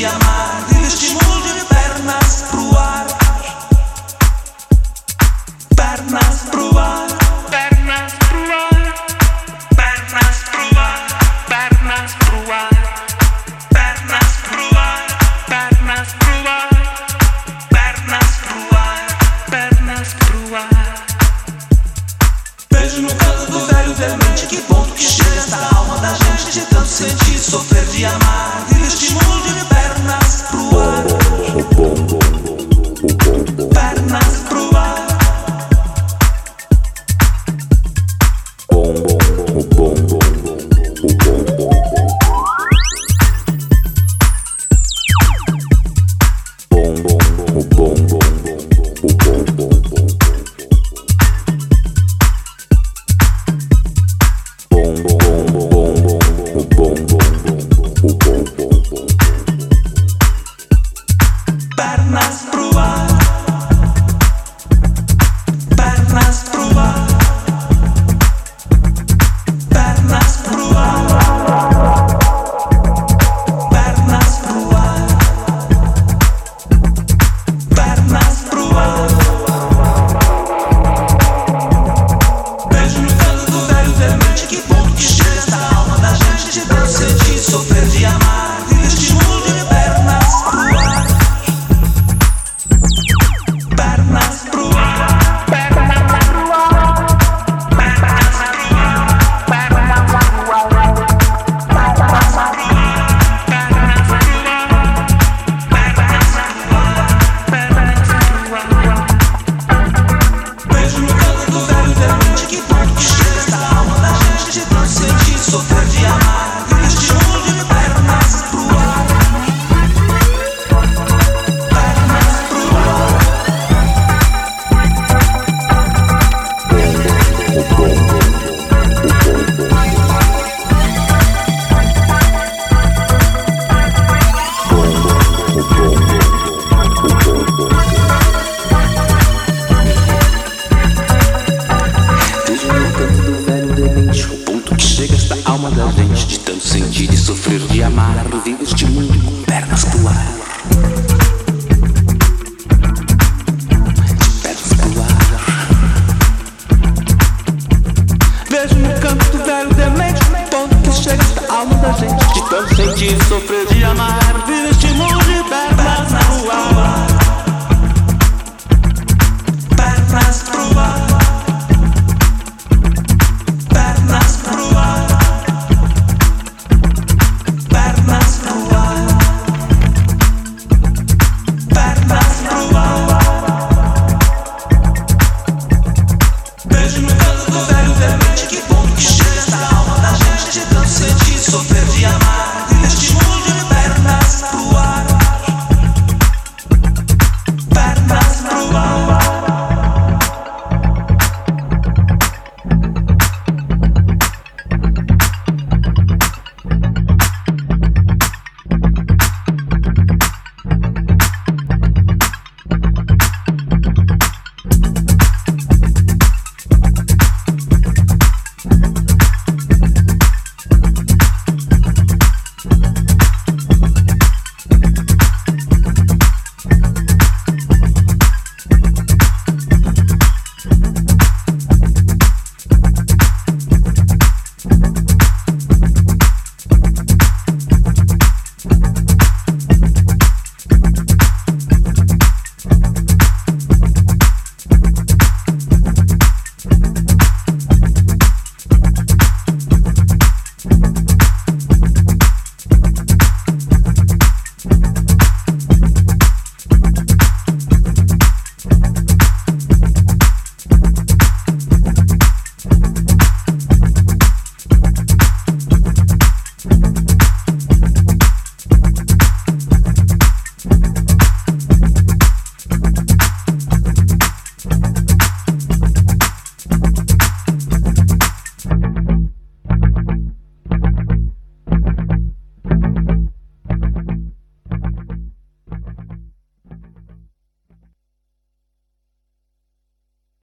de amar, vive estímulo de pernas pro ar. Pernas pro ar, pernas pro ar, pernas pro ar, pernas pro ar, pernas pro ar, pernas pro ar, pernas pro ar, pernas pro ar. Beijo no canto do velho demente, que ponto que chega essa alma da gente de tanto sentir, sofrer de amar, vive estímulo de pernas pro ar. Pernas pro ar. Pernas pro ar, pernas pro ar, pernas pro ar, pernas pro ar, pernas pro ar. Beijo no canto do velho demente, que ponto que chega essa alma da gente de tanto sentir, sofrer de amar, vive estímulo de pernas pro ar. Pernas pro ar, pernas pro ar, pernas pro ar, pernas pro ar, pernas pro ar, pernas pro ar, pernas pro ar. Beijo no canto do velho demente, que ponto que chega essa alma da gente de tanto sentir, sofrer de amar, vive estímulo de pernas pro ar. Pernas pro ar. Beijo no canto do velho demente, o ponto que chega esta alma da gente de tanto sentir e sofrer de amar, vive este mundo com pernas pro ar. De pernas pro ar. Beijo no canto do velho demente, o ponto que chega esta alma da gente de tanto sentir e sofrer de